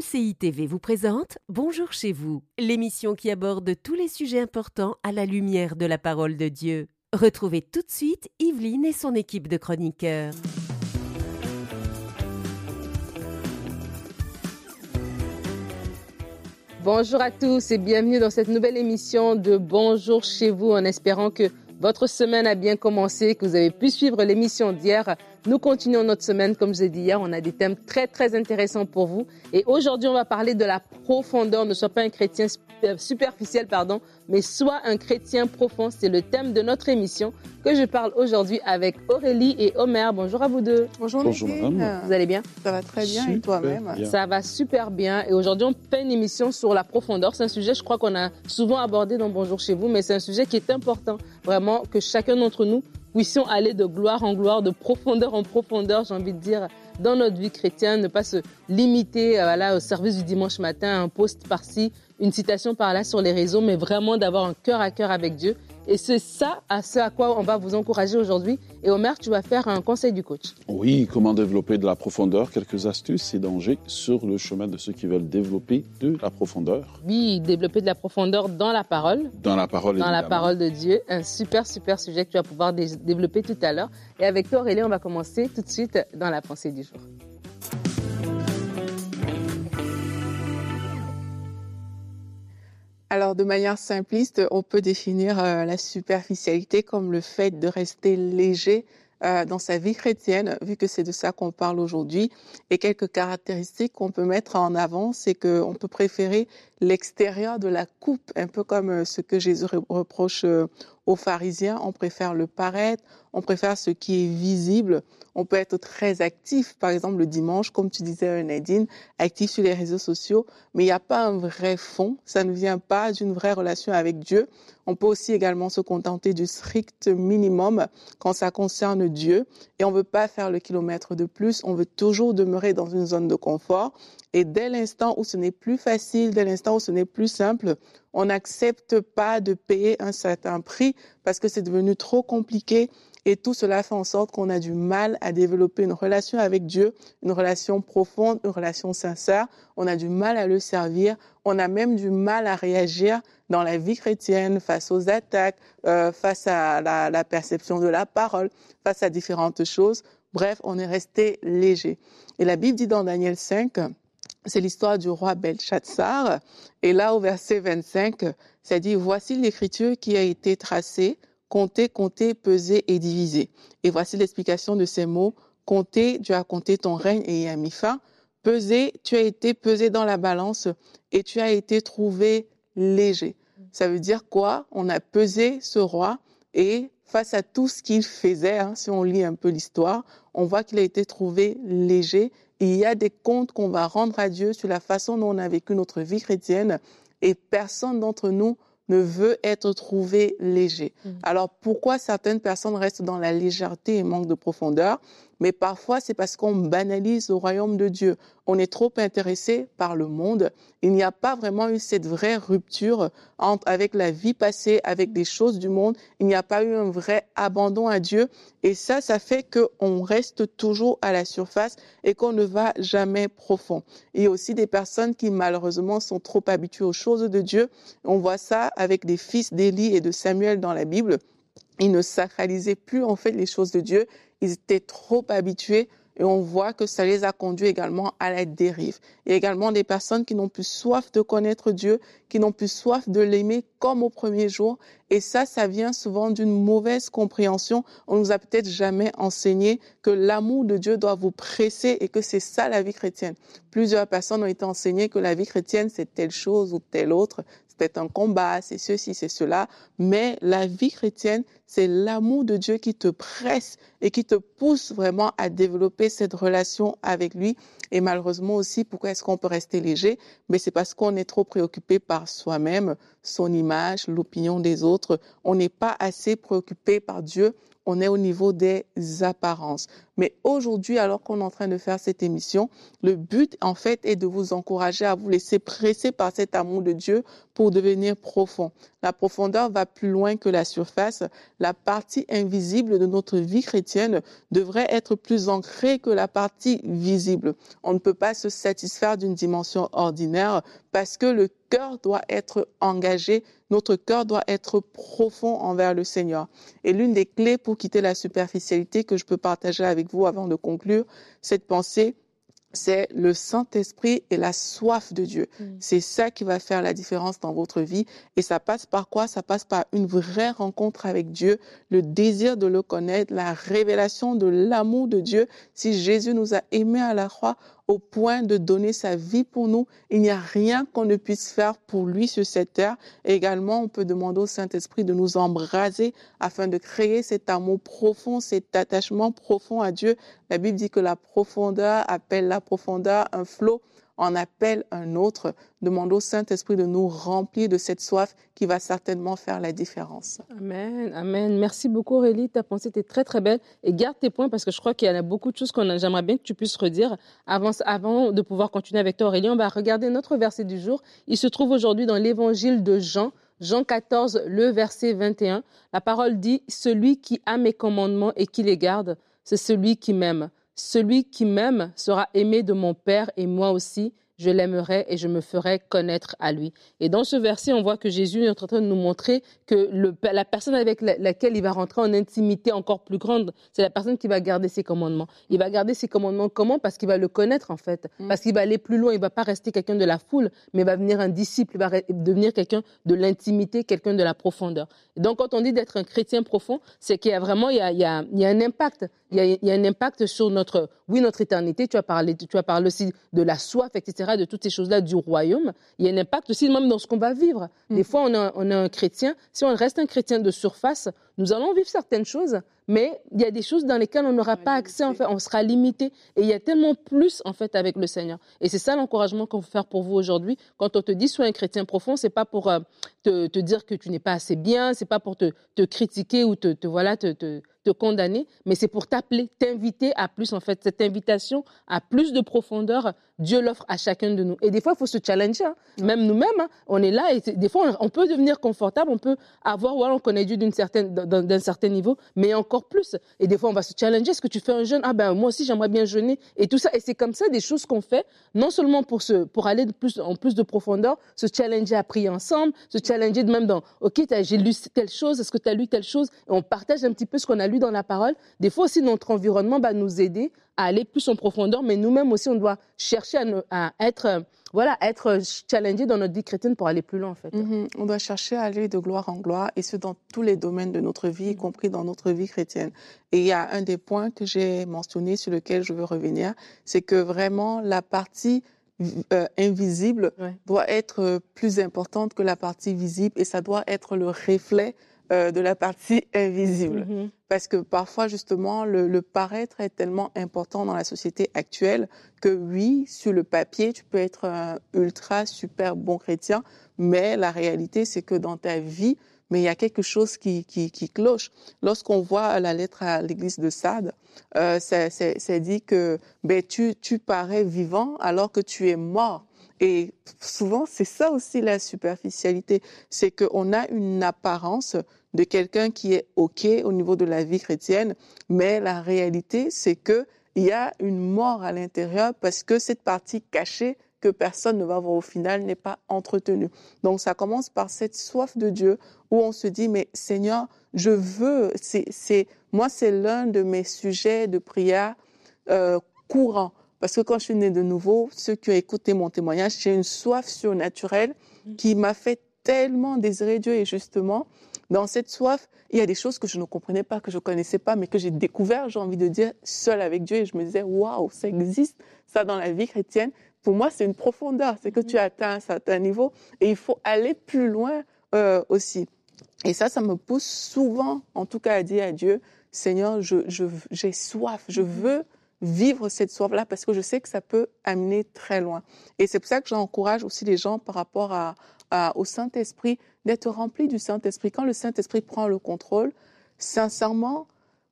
MCI TV vous présente Bonjour chez vous, l'émission qui aborde tous les sujets importants à la lumière de la parole de Dieu. Retrouvez tout de suite Yveline et son équipe de chroniqueurs. Bonjour à tous et bienvenue dans cette nouvelle émission de Bonjour chez vous, en espérant que votre semaine a bien commencé, que vous avez pu suivre l'émission d'hier. Nous continuons notre semaine, comme je l'ai dit hier, on a des thèmes très intéressants pour vous. Et aujourd'hui, on va parler de la profondeur. Ne sois pas un chrétien superficiel, mais sois un chrétien profond. C'est le thème de notre émission que je parle aujourd'hui avec Aurélie et Omer. Bonjour à vous deux. Bonjour madame. Vous allez bien? Ça va très bien Super et toi-même? bien. Ça va super bien. Et aujourd'hui, on fait une émission sur la profondeur. C'est un sujet, je crois qu'on a souvent abordé dans Bonjour chez vous, mais c'est un sujet qui est important. Vraiment, que chacun d'entre nous puissions aller de gloire en gloire, de profondeur en profondeur, j'ai envie de dire, dans notre vie chrétienne, ne pas se limiter au service du dimanche matin, à un post par-ci, une citation par-là sur les réseaux, mais vraiment d'avoir un cœur à cœur avec Dieu. Et c'est ça à quoi on va vous encourager aujourd'hui. Et Omer, tu vas faire un conseil du coach. Oui, comment développer de la profondeur, quelques astuces et dangers sur le chemin de ceux qui veulent développer de la profondeur. Oui, développer de la profondeur dans la parole. Dans la parole, évidemment. Dans la parole de Dieu. Un super sujet que tu vas pouvoir développer tout à l'heure. Et avec toi, Aurélie, on va commencer tout de suite dans la pensée du jour. Alors, de manière simpliste, on peut définir la superficialité comme le fait de rester léger dans sa vie chrétienne, vu que c'est de ça qu'on parle aujourd'hui. Et quelques caractéristiques qu'on peut mettre en avant, c'est qu'on peut préférer l'extérieur de la coupe, un peu comme ce que Jésus reproche aux pharisiens. On préfère le paraître, on préfère ce qui est visible. On peut être très actif, par exemple le dimanche, comme tu disais Nadine, actif sur les réseaux sociaux, mais il n'y a pas un vrai fond, ça ne vient pas d'une vraie relation avec Dieu. On peut aussi également se contenter du strict minimum quand ça concerne Dieu, et on ne veut pas faire le kilomètre de plus, on veut toujours demeurer dans une zone de confort. Et dès l'instant où ce n'est plus facile, dès l'instant où ce n'est plus simple, on n'accepte pas de payer un certain prix parce que c'est devenu trop compliqué. Et tout cela fait en sorte qu'on a du mal à développer une relation avec Dieu, une relation profonde, une relation sincère. On a du mal à le servir. On a même du mal à réagir dans la vie chrétienne face aux attaques, face à la perception de la parole, face à différentes choses. Bref, on est resté léger. Et la Bible dit dans Daniel 5, c'est l'histoire du roi Belshazzar. Et là, au verset 25, ça dit « Voici l'écriture qui a été tracée, compter, peser et diviser. » Et voici l'explication de ces mots. Compter, tu as compté ton règne et y as mis fin. Peser, tu as été pesé dans la balance et tu as été trouvé léger. Ça veut dire quoi? On a pesé ce roi et face à tout ce qu'il faisait, si on lit un peu l'histoire, on voit qu'il a été trouvé léger. Et il y a des comptes qu'on va rendre à Dieu sur la façon dont on a vécu notre vie chrétienne et personne d'entre nous ne veut être trouvé léger. Alors pourquoi certaines personnes restent dans la légèreté et manquent de profondeur? Mais parfois c'est parce qu'on banalise le royaume de Dieu. On est trop intéressé par le monde. Il n'y a pas vraiment eu cette vraie rupture avec la vie passée, avec des choses du monde. Il n'y a pas eu un vrai abandon à Dieu. Et ça fait qu'on reste toujours à la surface et qu'on ne va jamais profond. Il y a aussi des personnes qui malheureusement sont trop habituées aux choses de Dieu. On voit ça avec des fils d'Élie et de Samuel dans la Bible. Ils ne sacralisaient plus en fait les choses de Dieu. Ils étaient trop habitués et on voit que ça les a conduits également à la dérive. Il y a également des personnes qui n'ont plus soif de connaître Dieu, qui n'ont plus soif de l'aimer comme au premier jour. Et ça vient souvent d'une mauvaise compréhension. On nous a peut-être jamais enseigné que l'amour de Dieu doit vous presser et que c'est ça la vie chrétienne. Plusieurs personnes ont été enseignées que la vie chrétienne c'est telle chose ou telle autre. C'est un combat, c'est ceci, c'est cela. Mais la vie chrétienne, c'est l'amour de Dieu qui te presse et qui te pousse vraiment à développer cette relation avec lui. Et malheureusement aussi, pourquoi est-ce qu'on peut rester léger? Mais c'est parce qu'on est trop préoccupé par soi-même, son image, l'opinion des autres. On n'est pas assez préoccupé par Dieu. on est au niveau des apparences. Mais aujourd'hui, alors qu'on est en train de faire cette émission, le but, en fait, est de vous encourager à vous laisser presser par cet amour de Dieu pour devenir profond. La profondeur va plus loin que la surface. La partie invisible de notre vie chrétienne devrait être plus ancrée que la partie visible. On ne peut pas se satisfaire d'une dimension ordinaire parce que le cœur doit être engagé, notre cœur doit être profond envers le Seigneur. Et l'une des clés pour quitter la superficialité que je peux partager avec vous avant de conclure cette pensée, c'est le Saint-Esprit et la soif de Dieu. C'est ça qui va faire la différence dans votre vie. Et ça passe par quoi? Ça passe par une vraie rencontre avec Dieu, le désir de le connaître, la révélation de l'amour de Dieu. Si Jésus nous a aimés à la croix au point de donner sa vie pour nous, il n'y a rien qu'on ne puisse faire pour lui sur cette terre. Et également, on peut demander au Saint-Esprit de nous embraser afin de créer cet amour profond, cet attachement profond à Dieu. La Bible dit que la profondeur appelle la profondeur, un flot en appelle un autre. Demandons au Saint-Esprit de nous remplir de cette soif qui va certainement faire la différence. Amen, amen. Merci beaucoup Aurélie, ta pensée était très très belle. Et garde tes points parce que je crois qu'il y en a beaucoup de choses j'aimerais bien que tu puisses redire. Avant de pouvoir continuer avec toi Aurélie, on va regarder notre verset du jour. Il se trouve aujourd'hui dans l'évangile de Jean. Jean 14, le verset 21. La parole dit « Celui qui a mes commandements et qui les garde, c'est celui qui m'aime. Celui qui m'aime sera aimé de mon Père et moi aussi, je l'aimerai et je me ferai connaître à lui. » Et dans ce verset, on voit que Jésus est en train de nous montrer que la personne avec laquelle il va rentrer en intimité encore plus grande, c'est la personne qui va garder ses commandements. Il va garder ses commandements comment? Parce qu'il va le connaître en fait. Parce qu'il va aller plus loin. Il ne va pas rester quelqu'un de la foule, mais il va devenir un disciple. Il va devenir quelqu'un de l'intimité, quelqu'un de la profondeur. Et donc, quand on dit d'être un chrétien profond, c'est qu'il y a vraiment il y a un impact. Il y a un impact sur notre éternité. Tu as parlé aussi de la soif, etc., de toutes ces choses-là du royaume. Il y a un impact aussi même dans ce qu'on va vivre. Des fois, on est un chrétien. Si on reste un chrétien de surface, nous allons vivre certaines choses, mais il y a des choses dans lesquelles on n'aura pas accès, en fait, on sera limité. Et il y a tellement plus, en fait, avec le Seigneur. Et c'est ça l'encouragement qu'on veut faire pour vous aujourd'hui. Quand on te dit sois un chrétien profond, c'est pas pour te dire que tu n'es pas assez bien, c'est pas pour te critiquer ou te condamner, mais c'est pour t'appeler, t'inviter à plus, en fait. Cette invitation à plus de profondeur, Dieu l'offre à chacun de nous. Et des fois, il faut se challenger. Hein. Même nous-mêmes, hein, on est là et des fois, on peut devenir confortable, on peut avoir, voilà, on connaît Dieu d'un certain niveau, mais encore plus. Et des fois, on va se challenger. Est-ce que tu fais un jeûne? Ah ben, moi aussi, j'aimerais bien jeûner. Et tout ça. Et c'est comme ça des choses qu'on fait, non seulement pour aller en plus de profondeur, se challenger à prier ensemble, se challenger même dans, OK, j'ai lu telle chose, est-ce que tu as lu telle chose? Et on partage un petit peu ce qu'on a lu dans la parole. Des fois aussi, notre environnement va nous aider à aller plus en profondeur, mais nous-mêmes aussi, on doit chercher à être challengé dans notre vie chrétienne pour aller plus loin, en fait. On doit chercher à aller de gloire en gloire, et ce, dans tous les domaines de notre vie, y compris dans notre vie chrétienne. Et il y a un des points que j'ai mentionné, sur lequel je veux revenir, c'est que vraiment, la partie invisible doit être plus importante que la partie visible, et ça doit être le reflet de la partie invisible. Parce que parfois, justement, le paraître est tellement important dans la société actuelle que oui, sur le papier, tu peux être un ultra super bon chrétien, mais la réalité, c'est que dans ta vie, mais il y a quelque chose qui cloche. Lorsqu'on voit la lettre à l'église de Sardes, c'est dit que tu parais vivant alors que tu es mort. Et souvent, c'est ça aussi la superficialité, c'est qu'on a une apparence de quelqu'un qui est OK au niveau de la vie chrétienne, mais la réalité, c'est qu'il y a une mort à l'intérieur parce que cette partie cachée que personne ne va voir au final n'est pas entretenue. Donc, ça commence par cette soif de Dieu où on se dit, mais Seigneur, je veux, moi, c'est l'un de mes sujets de prière courants. Parce que quand je suis née de nouveau, ceux qui ont écouté mon témoignage, j'ai une soif surnaturelle qui m'a fait tellement désirer Dieu. Et justement, dans cette soif, il y a des choses que je ne comprenais pas, que je ne connaissais pas, mais que j'ai découvert, j'ai envie de dire, seul avec Dieu. Et je me disais, waouh, ça existe, ça, dans la vie chrétienne. Pour moi, c'est une profondeur. C'est que tu atteins un certain niveau et il faut aller plus loin aussi. Et ça me pousse souvent, en tout cas, à dire à Dieu, Seigneur, j'ai soif, je veux vivre cette soif-là parce que je sais que ça peut amener très loin. Et c'est pour ça que j'encourage aussi les gens par rapport au Saint-Esprit, d'être remplis du Saint-Esprit. Quand le Saint-Esprit prend le contrôle, sincèrement,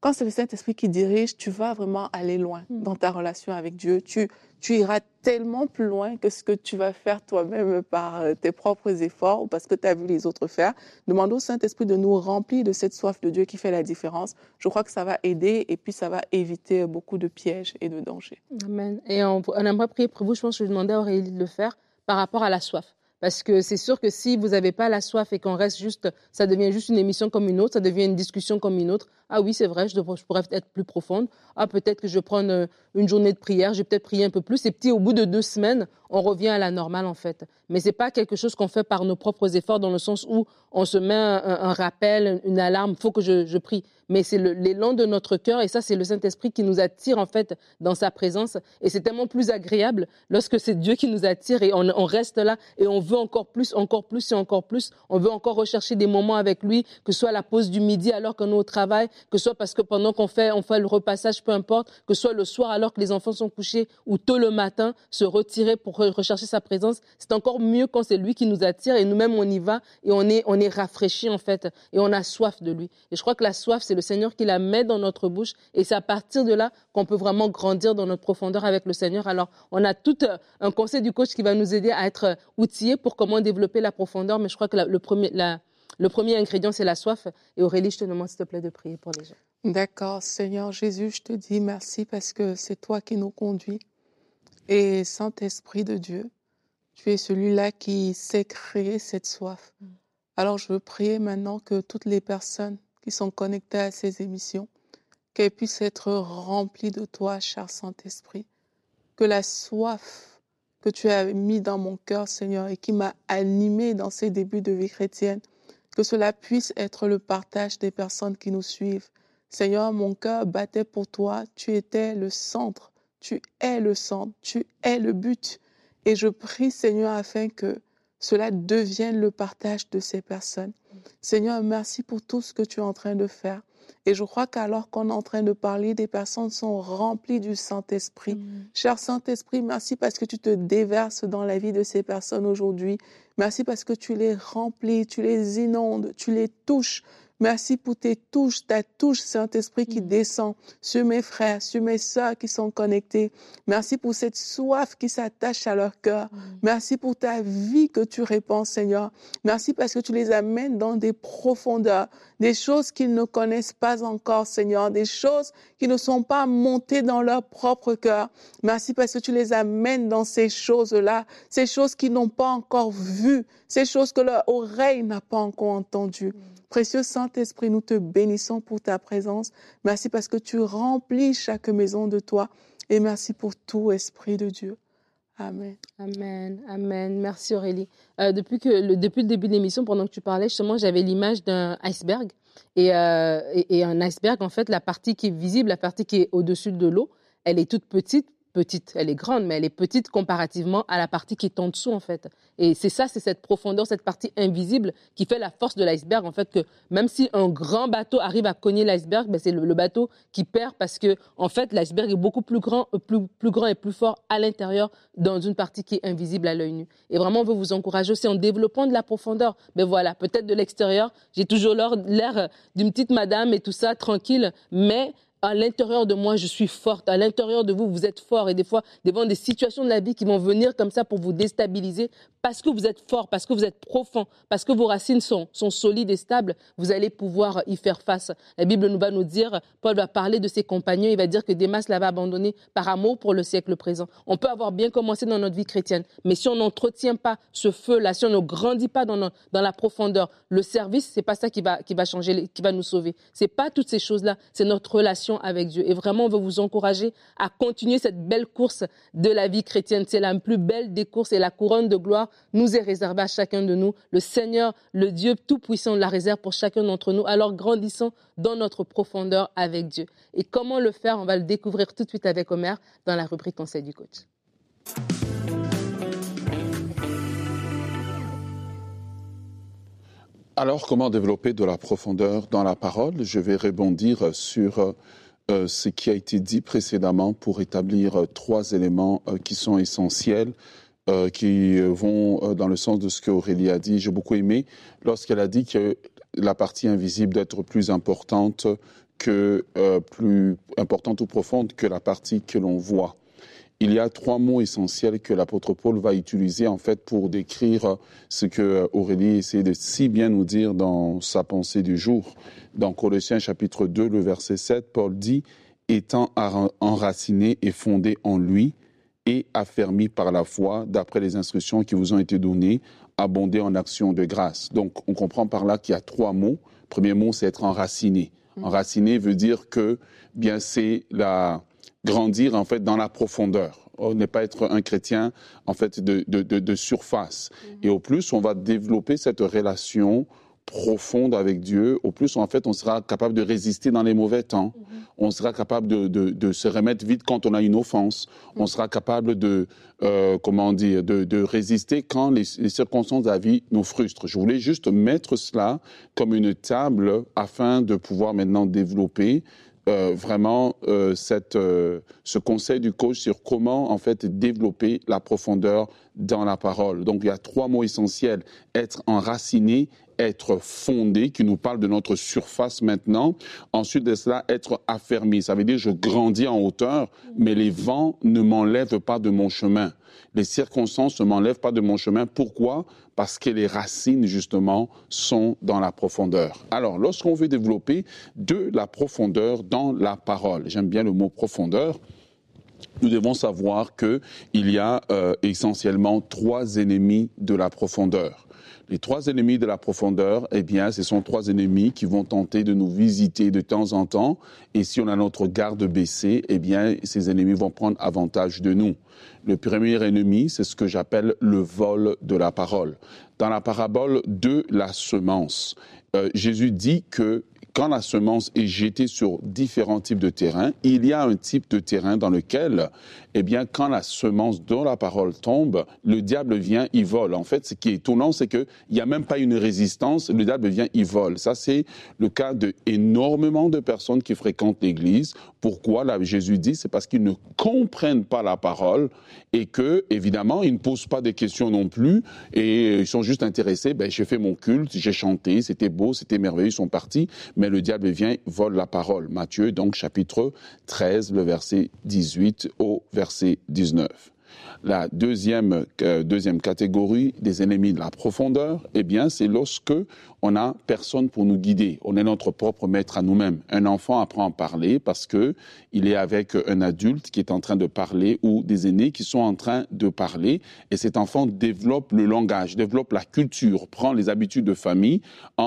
quand c'est le Saint-Esprit qui dirige, tu vas vraiment aller loin dans ta relation avec Dieu. Tu iras tellement plus loin que ce que tu vas faire toi-même par tes propres efforts ou parce que tu as vu les autres faire. Demande au Saint-Esprit de nous remplir de cette soif de Dieu qui fait la différence. Je crois que ça va aider et puis ça va éviter beaucoup de pièges et de dangers. Amen. Et on aimerait prier pour vous. Je pense que je vais demander à Aurélie de le faire par rapport à la soif. Parce que c'est sûr que si vous n'avez pas la soif et qu'on reste juste, ça devient juste une émission comme une autre, ça devient une discussion comme une autre. Ah oui, c'est vrai, je pourrais être plus profonde. Ah, peut-être que je vais prendre une journée de prière, je vais peut-être prier un peu plus. Et puis, au bout de 2 semaines, on revient à la normale, en fait. Mais ce n'est pas quelque chose qu'on fait par nos propres efforts, dans le sens où on se met un rappel, une alarme, il faut que je prie. Mais c'est l'élan de notre cœur, et ça, c'est le Saint-Esprit qui nous attire, en fait, dans sa présence. Et c'est tellement plus agréable lorsque c'est Dieu qui nous attire et on reste là et on veut encore plus et encore plus. On veut encore rechercher des moments avec lui, que ce soit à la pause du midi alors qu'on est au travail, que ce soit parce que pendant qu'on fait le repassage, peu importe, que ce soit le soir alors que les enfants sont couchés ou tôt le matin, se retirer pour rechercher sa présence. C'est encore mieux quand c'est lui qui nous attire et nous-mêmes on y va et on est rafraîchis, en fait, et on a soif de lui. Et je crois que la soif, c'est le Seigneur qui la met dans notre bouche et c'est à partir de là qu'on peut vraiment grandir dans notre profondeur avec le Seigneur. Alors, on a tout un conseil du coach qui va nous aider à être outillés pour comment développer la profondeur, mais je crois que le premier ingrédient, c'est la soif. Et Aurélie, je te demande, s'il te plaît, de prier pour les gens. D'accord, Seigneur Jésus, je te dis merci parce que c'est toi qui nous conduis. Et Saint-Esprit de Dieu, tu es celui-là qui sait créer cette soif. Alors, je veux prier maintenant que toutes les personnes qui sont connectées à ces émissions, qu'elles puissent être remplies de toi, cher Saint-Esprit. Que la soif que tu as mis dans mon cœur, Seigneur, et qui m'a animée dans ces débuts de vie chrétienne, que cela puisse être le partage des personnes qui nous suivent. Seigneur, mon cœur battait pour toi. Tu étais le centre. Tu es le centre. Tu es le but. Et je prie, Seigneur, afin que cela devienne le partage de ces personnes. Seigneur, merci pour tout ce que tu es en train de faire. Et je crois qu'alors qu'on est en train de parler, des personnes sont remplies du Saint-Esprit. Cher Saint-Esprit, merci parce que tu te déverses dans la vie de ces personnes aujourd'hui. Merci parce que tu les remplis, tu les inondes, tu les touches. Merci pour tes touches, ta touche, Saint-Esprit, qui descend sur mes frères, sur mes sœurs qui sont connectés. Merci pour cette soif qui s'attache à leur cœur. Merci pour ta vie que tu répands, Seigneur. Merci parce que tu les amènes dans des profondeurs, des choses qu'ils ne connaissent pas encore, Seigneur, des choses qui ne sont pas montées dans leur propre cœur. Merci parce que tu les amènes dans ces choses-là, ces choses qu'ils n'ont pas encore vues, ces choses que leur oreille n'a pas encore entendues. Précieux Saint-Esprit, nous te bénissons pour ta présence. Merci parce que tu remplis chaque maison de toi. Et merci pour tout, Esprit de Dieu. Amen. Amen, amen. Merci Aurélie. Depuis le début de l'émission, pendant que tu parlais, justement, j'avais l'image d'un iceberg. Et un iceberg, en fait, la partie qui est visible, la partie qui est au-dessus de l'eau, elle est toute petite, elle est grande, mais elle est petite comparativement à la partie qui est en dessous, en fait. Et c'est cette profondeur, cette partie invisible qui fait la force de l'iceberg, en fait, que même si un grand bateau arrive à cogner l'iceberg, ben c'est le bateau qui perd parce que, en fait, l'iceberg est beaucoup plus grand et plus fort à l'intérieur dans une partie qui est invisible à l'œil nu. Et vraiment, on veut vous encourager aussi en développant de la profondeur. Ben voilà, peut-être de l'extérieur, j'ai toujours l'air d'une petite madame et tout ça, tranquille, mais à l'intérieur de moi, je suis forte. À l'intérieur de vous, vous êtes fort. Et des fois, devant des situations de la vie qui vont venir comme ça pour vous déstabiliser, parce que vous êtes fort, parce que vous êtes profond, parce que vos racines sont solides et stables, vous allez pouvoir y faire face. La Bible va nous dire, Paul va parler de ses compagnons, il va dire que Démas l'avait abandonné par amour pour le siècle présent. On peut avoir bien commencé dans notre vie chrétienne, mais si on n'entretient pas ce feu-là, si on ne grandit pas dans la profondeur, le service, c'est pas ça qui va changer, qui va nous sauver. C'est pas toutes ces choses-là, c'est notre relation avec Dieu. Et vraiment, on veut vous encourager à continuer cette belle course de la vie chrétienne. C'est la plus belle des courses et la couronne de gloire nous est réservée à chacun de nous. Le Seigneur, le Dieu Tout-Puissant, la réserve pour chacun d'entre nous. Alors, grandissons dans notre profondeur avec Dieu. Et comment le faire? On va le découvrir tout de suite avec Omer dans la rubrique Conseil du coach. Alors, comment développer de la profondeur dans la parole? Je vais rebondir sur ce qui a été dit précédemment pour établir 3 éléments qui sont essentiels, qui vont dans le sens de ce qu'Aurélie a dit. J'ai beaucoup aimé lorsqu'elle a dit que la partie invisible doit être plus importante plus importante ou profonde que la partie que l'on voit. Il y a 3 mots essentiels que l'apôtre Paul va utiliser en fait pour décrire ce que Aurélie essaie de si bien nous dire dans sa pensée du jour. Dans Colossiens chapitre 2, le verset 7, Paul dit « étant enraciné et fondé en lui et affermi par la foi, d'après les instructions qui vous ont été données, abondé en actions de grâce ». Donc on comprend par là qu'il y a 3 mots. Le premier mot, c'est être enraciné. Enraciné veut dire que bien c'est grandir en fait dans la profondeur. On n'est pas être un chrétien en fait de surface. Et au plus on va développer cette relation profonde avec Dieu, au plus en fait on sera capable de résister dans les mauvais temps. On sera capable de se remettre vite quand on a une offense. On sera capable de résister quand les circonstances de la vie nous frustrent. Je voulais juste mettre cela comme une table afin de pouvoir maintenant développer ce conseil du coach sur comment en fait développer la profondeur dans la parole. Donc il y a 3 mots essentiels: être enraciné, être fondé, qui nous parle de notre surface maintenant. Ensuite de cela, être affermi. Ça veut dire je grandis en hauteur, mais les vents ne m'enlèvent pas de mon chemin. Les circonstances ne m'enlèvent pas de mon chemin. Pourquoi ? Parce que les racines, justement, sont dans la profondeur. Alors, lorsqu'on veut développer de la profondeur dans la parole, j'aime bien le mot profondeur, nous devons savoir qu'il y a essentiellement 3 ennemis de la profondeur. Les 3 ennemis de la profondeur, eh bien, ce sont 3 ennemis qui vont tenter de nous visiter de temps en temps. Et si on a notre garde baissée, eh bien, ces ennemis vont prendre avantage de nous. Le premier ennemi, c'est ce que j'appelle le vol de la parole. Dans la parabole de la semence, Jésus dit que quand la semence est jetée sur différents types de terrains, il y a un type de terrain dans lequel, eh bien, quand la semence dont la parole tombe, le diable vient, il vole. En fait, ce qui est étonnant, c'est qu'il n'y a même pas une résistance, le diable vient, il vole. Ça, c'est le cas d'énormément de personnes qui fréquentent l'Église. Pourquoi, là, Jésus dit, c'est parce qu'ils ne comprennent pas la parole et que, évidemment, ils ne posent pas de questions non plus et ils sont juste intéressés. Ben, j'ai fait mon culte, j'ai chanté, c'était beau, c'était merveilleux, ils sont partis. Mais le diable vient, vole la parole. Matthieu, donc, chapitre 13, le verset 18 au verset 19. La deuxième catégorie des ennemis de la profondeur, eh bien, c'est lorsque on n'a personne pour nous guider. On est notre propre maître à nous-mêmes. Un enfant apprend à parler parce que il est avec un adulte qui est en train de parler ou des aînés qui sont en train de parler. Et cet enfant développe le langage, développe la culture, prend les habitudes de famille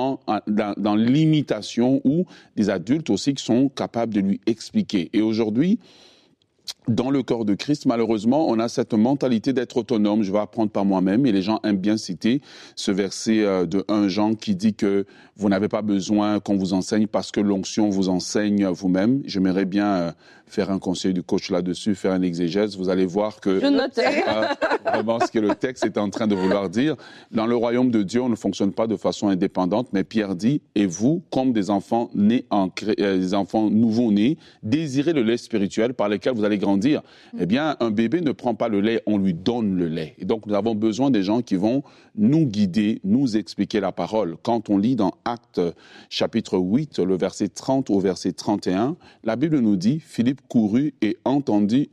dans l'imitation ou des adultes aussi qui sont capables de lui expliquer. Et aujourd'hui, dans le corps de Christ, malheureusement, on a cette mentalité d'être autonome. Je vais apprendre par moi-même. Et les gens aiment bien citer ce verset de 1 Jean qui dit que vous n'avez pas besoin qu'on vous enseigne parce que l'onction vous enseigne vous-même. J'aimerais bien faire un conseil du coach là-dessus, faire un exégèse. Vous allez voir que vraiment ce que le texte est en train de vouloir dire. Dans le royaume de Dieu, on ne fonctionne pas de façon indépendante. Mais Pierre dit, et vous, comme des enfants des enfants nouveau-nés, désirez le lait spirituel par lequel vous allez grandir. Eh bien, un bébé ne prend pas le lait, on lui donne le lait. Et donc, nous avons besoin des gens qui vont nous guider, nous expliquer la parole. Quand on lit dans Actes chapitre 8, le verset 30 au verset 31, la Bible nous dit, Philippe courut et entendit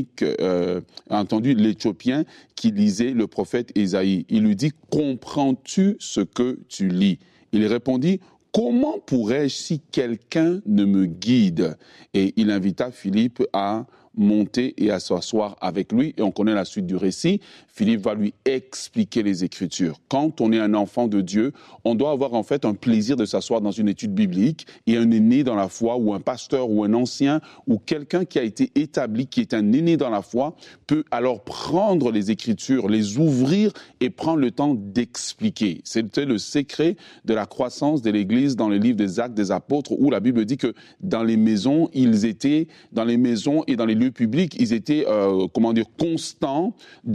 l'Éthiopien qui lisait le prophète Ésaïe. Il lui dit, comprends-tu ce que tu lis? Il répondit, comment pourrais-je si quelqu'un ne me guide? Et il invita Philippe à monter et à s'asseoir avec lui. Et on connaît la suite du récit. Philippe va lui expliquer les Écritures. Quand on est un enfant de Dieu, on doit avoir en fait un plaisir de s'asseoir dans une étude biblique et un aîné dans la foi ou un pasteur ou un ancien ou quelqu'un qui a été établi, qui est un aîné dans la foi, peut alors prendre les Écritures, les ouvrir et prendre le temps d'expliquer. C'était le secret de la croissance de l'Église dans les livres des Actes des Apôtres où la Bible dit que dans les maisons, et dans les lieux publics, ils étaient constants dans l'enseignement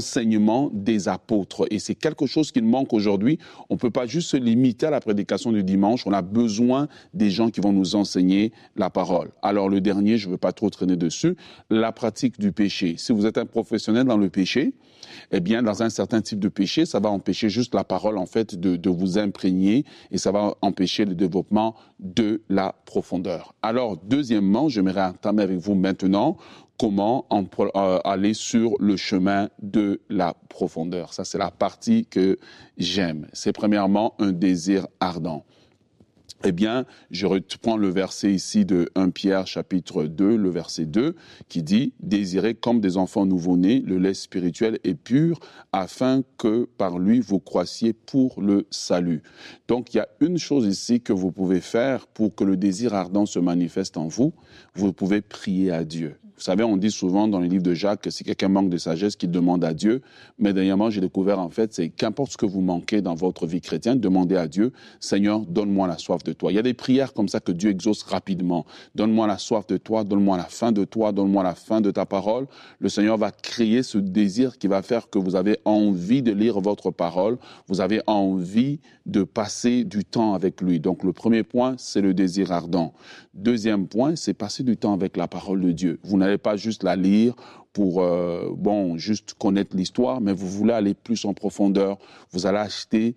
l'enseignement des apôtres. Et c'est quelque chose qui manque aujourd'hui. On ne peut pas juste se limiter à la prédication du dimanche. On a besoin des gens qui vont nous enseigner la parole. Alors le dernier, je ne veux pas trop traîner dessus, la pratique du péché. Si vous êtes un professionnel dans le péché, eh bien, dans un certain type de péché, ça va empêcher juste la parole, en fait, de vous imprégner et ça va empêcher le développement de la profondeur. Alors, deuxièmement, j'aimerais entamer avec vous maintenant comment aller sur le chemin de la profondeur. Ça, c'est la partie que j'aime. C'est premièrement un désir ardent. Eh bien, je reprends le verset ici de 1 Pierre chapitre 2, le verset 2, qui dit « Désirez comme des enfants nouveau-nés le lait spirituel et pur, afin que par lui vous croissiez pour le salut. » Donc, il y a une chose ici que vous pouvez faire pour que le désir ardent se manifeste en vous. Vous pouvez prier à Dieu. Vous savez, on dit souvent dans le livre de Jacques que si quelqu'un manque de sagesse, qu'il demande à Dieu. Mais dernièrement, j'ai découvert en fait, c'est qu'importe ce que vous manquez dans votre vie chrétienne, demandez à Dieu, Seigneur, donne-moi la soif de toi. Il y a des prières comme ça que Dieu exauce rapidement. Donne-moi la soif de toi, donne-moi la faim de toi, donne-moi la faim de ta parole. Le Seigneur va créer ce désir qui va faire que vous avez envie de lire votre parole. Vous avez envie de passer du temps avec lui. Donc le premier point, c'est le désir ardent. Deuxième point, c'est passer du temps avec la parole de Dieu. Vous n'allez pas juste la lire pour juste connaître l'histoire, mais vous voulez aller plus en profondeur. Vous allez acheter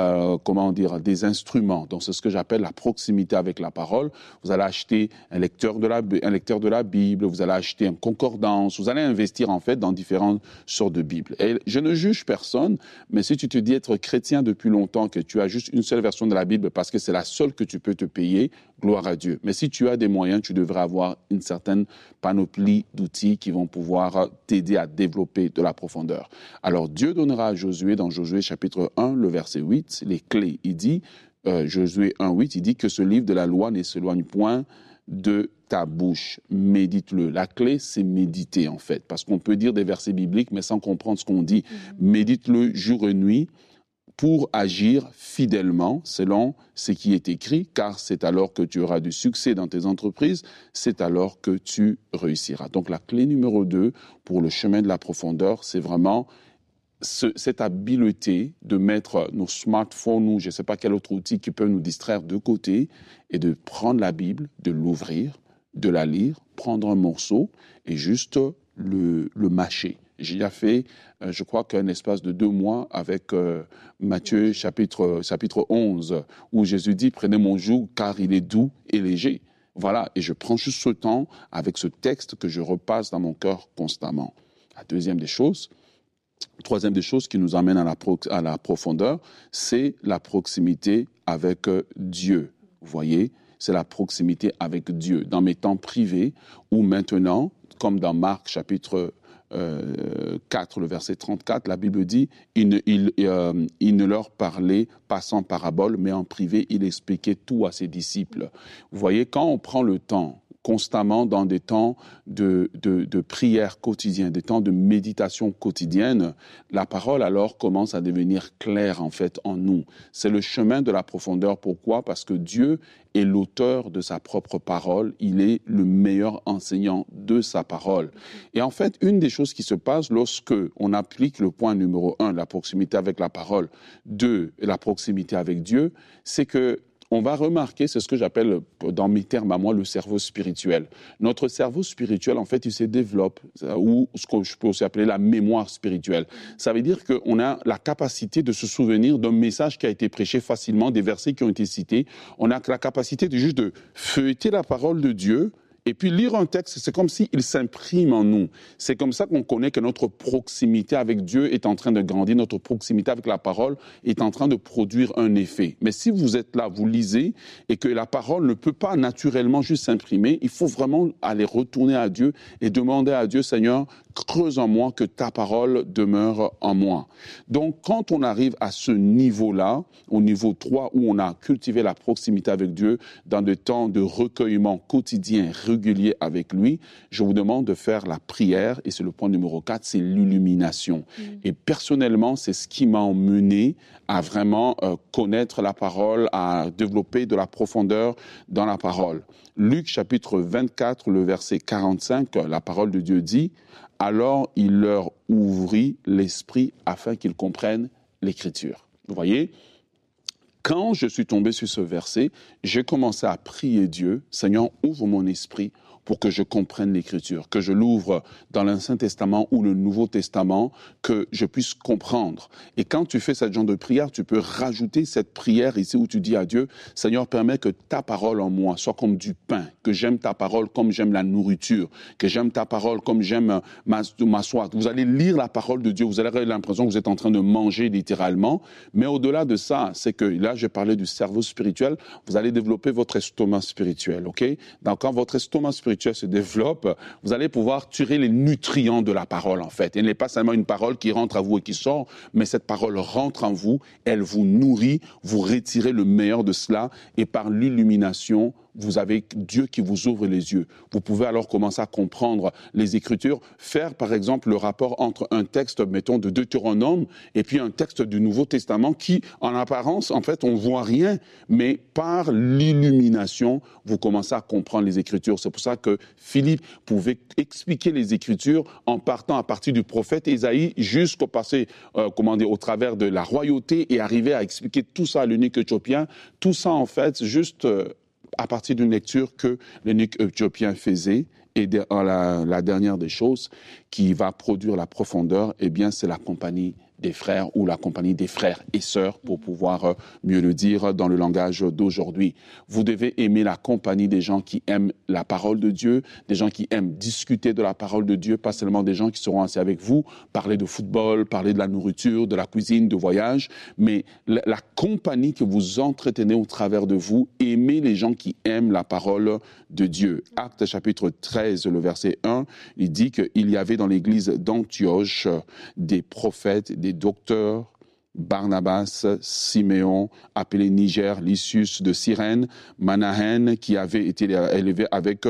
des instruments. Donc c'est ce que j'appelle la proximité avec la parole. Vous allez acheter un lecteur de la Bible, vous allez acheter une concordance, vous allez investir en fait dans différentes sortes de Bibles. Et je ne juge personne, mais si tu te dis être chrétien depuis longtemps, que tu as juste une seule version de la Bible parce que c'est la seule que tu peux te payer, gloire à Dieu. Mais si tu as des moyens, tu devrais avoir une certaine panoplie d'outils qui vont pouvoir t'aider à développer de la profondeur. Alors Dieu donnera à Josué, dans Josué chapitre 1, le verset 8, les clés. Il dit, Josué 1, 8, il dit que ce livre de la loi ne s'éloigne point de ta bouche, médite-le. La clé, c'est méditer en fait, parce qu'on peut dire des versets bibliques, mais sans comprendre ce qu'on dit. Médite-le jour et nuit, pour agir fidèlement selon ce qui est écrit, car c'est alors que tu auras du succès dans tes entreprises, c'est alors que tu réussiras. Donc la clé numéro 2 pour le chemin de la profondeur, c'est vraiment cette habileté de mettre nos smartphones ou je ne sais pas quel autre outil qui peut nous distraire de côté et de prendre la Bible, de l'ouvrir, de la lire, prendre un morceau et juste le mâcher. J'ai déjà fait, je crois qu'un espace de 2 mois avec Matthieu chapitre 11, où Jésus dit « Prenez mon joug car il est doux et léger ». Voilà, et je prends juste ce temps avec ce texte que je repasse dans mon cœur constamment. La troisième des choses qui nous amène à la profondeur, c'est la proximité avec Dieu. Vous voyez, c'est la proximité avec Dieu. Dans mes temps privés, ou maintenant, comme dans Marc chapitre 4, le verset 34, la Bible dit il ne leur parlait pas sans parabole, mais en privé, il expliquait tout à ses disciples. Vous voyez, quand on prend le temps, constamment dans des temps de prière quotidienne, des temps de méditation quotidienne, la parole alors commence à devenir claire en fait en nous. C'est le chemin de la profondeur. Pourquoi ? Parce que Dieu est l'auteur de sa propre parole, il est le meilleur enseignant de sa parole. Et en fait, une des choses qui se passe lorsque on applique le point numéro 1, la proximité avec la parole, 2, la proximité avec Dieu, c'est que on va remarquer, c'est ce que j'appelle, dans mes termes à moi, le cerveau spirituel. Notre cerveau spirituel, en fait, il se développe, ou ce que je peux aussi appeler la mémoire spirituelle. Ça veut dire qu'on a la capacité de se souvenir d'un message qui a été prêché facilement, des versets qui ont été cités. On a la capacité de juste de feuilleter la parole de Dieu, et puis lire un texte, c'est comme s'il s'imprime en nous. C'est comme ça qu'on connaît que notre proximité avec Dieu est en train de grandir, notre proximité avec la parole est en train de produire un effet. Mais si vous êtes là, vous lisez, et que la parole ne peut pas naturellement juste s'imprimer, il faut vraiment aller retourner à Dieu et demander à Dieu, Seigneur, creuse en moi, que ta parole demeure en moi. Donc, quand on arrive à ce niveau-là, au niveau 3, où on a cultivé la proximité avec Dieu dans des temps de recueillement quotidien, régulier avec lui, je vous demande de faire la prière, et c'est le point numéro 4, c'est l'illumination. Et personnellement, c'est ce qui m'a emmené à vraiment connaître la parole, à développer de la profondeur dans la parole. Luc chapitre 24, le verset 45, la parole de Dieu dit « Alors il leur ouvrit l'esprit afin qu'ils comprennent l'Écriture. Vous voyez, quand je suis tombé sur ce verset, j'ai commencé à prier Dieu, Seigneur, ouvre mon esprit pour que je comprenne l'Écriture, que je l'ouvre dans l'Ancien Testament ou le Nouveau Testament, que je puisse comprendre. Et quand tu fais ce genre de prière, tu peux rajouter cette prière ici où tu dis à Dieu, Seigneur, permets que ta parole en moi soit comme du pain, que j'aime ta parole comme j'aime la nourriture, que j'aime ta parole comme j'aime m'asseoir. Vous allez lire la parole de Dieu, vous allez avoir l'impression que vous êtes en train de manger littéralement, mais au-delà de ça, c'est que là, je parlais du cerveau spirituel, vous allez développer votre estomac spirituel, ok? Donc, quand votre estomac spirituel se développe, vous allez pouvoir tirer les nutriments de la parole, en fait. Elle n'est pas seulement une parole qui rentre à vous et qui sort, mais cette parole rentre en vous, elle vous nourrit, vous retirez le meilleur de cela, et par l'illumination, vous avez Dieu qui vous ouvre les yeux. Vous pouvez alors commencer à comprendre les Écritures, faire par exemple le rapport entre un texte, mettons, de Deutéronome et puis un texte du Nouveau Testament qui, en apparence, en fait, on ne voit rien, mais par l'illumination, vous commencez à comprendre les Écritures. C'est pour ça que Philippe pouvait expliquer les Écritures en partant à partir du prophète Ésaïe jusqu'au passé, au travers de la royauté et arriver à expliquer tout ça à l'eunuque éthiopien. Tout ça, en fait, juste à partir d'une lecture que l'eunuque éthiopien faisait. Et la dernière des choses qui va produire la profondeur, eh bien, c'est la compagnie des frères ou la compagnie des frères et sœurs, pour pouvoir mieux le dire dans le langage d'aujourd'hui. Vous devez aimer la compagnie des gens qui aiment la parole de Dieu, des gens qui aiment discuter de la parole de Dieu, pas seulement des gens qui seront assis avec vous, parler de football, parler de la nourriture, de la cuisine, de voyage, mais la compagnie que vous entretenez au travers de vous, aimez les gens qui aiment la parole de Dieu. Actes chapitre 13, le verset 1, il dit qu'il y avait dans l'église d'Antioche des prophètes, des docteurs, Barnabas, Siméon, appelé Niger, Lysius de Cyrène, Manahen, qui avait été élevé avec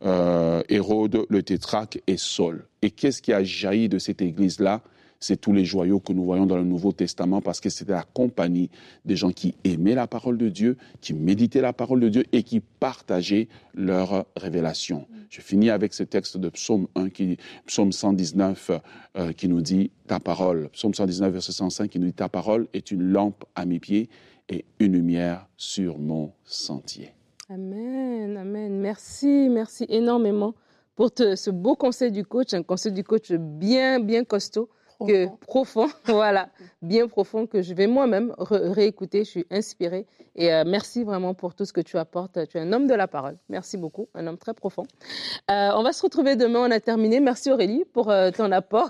Hérode, le tétrarque, et Saul. Et qu'est-ce qui a jailli de cette église-là? C'est tous les joyaux que nous voyons dans le Nouveau Testament, parce que c'était la compagnie des gens qui aimaient la parole de Dieu, qui méditaient la parole de Dieu et qui partageaient leur révélation. Je finis avec ce texte de Psaume 1, Psaume 119, qui nous dit « Ta parole », Psaume 119, verset 105, qui nous dit « Ta parole est une lampe à mes pieds et une lumière sur mon sentier. » Amen, amen. Merci énormément pour ce beau conseil du coach, un conseil du coach bien costaud. Profond, voilà, bien profond, que je vais moi-même réécouter. Je suis inspirée et merci vraiment pour tout ce que tu apportes. Tu es un homme de la parole. Merci beaucoup, un homme très profond. On va se retrouver demain, on a terminé. Merci Aurélie pour ton apport.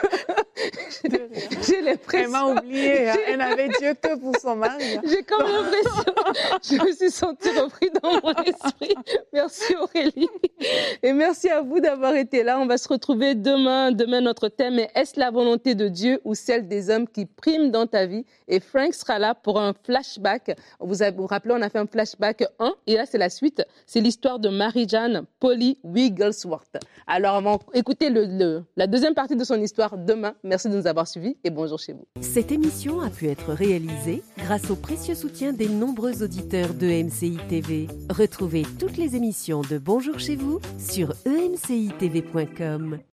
J'ai l'impression... Elle m'a oublié, elle n'avait Dieu que pour son mari. J'ai comme l'impression, je me suis sentie reprise dans mon esprit. Merci Aurélie. Et merci à vous d'avoir été là. On va se retrouver demain. Demain, notre thème est « Est-ce la volonté de Dieu ou celle des hommes qui priment dans ta vie ?» Et Frank sera là pour un flashback. Vous vous rappelez, on a fait un flashback 1 et là, c'est la suite. C'est l'histoire de Marie-Jeanne Polly Wigglesworth. Alors, on va écouter la deuxième partie de son histoire demain. Merci de nous avoir suivis et bonjour chez vous. Cette émission a pu être réalisée grâce au précieux soutien des nombreux auditeurs de MCI TV. Retrouvez toutes les émissions de Bonjour chez vous sur emcitv.com.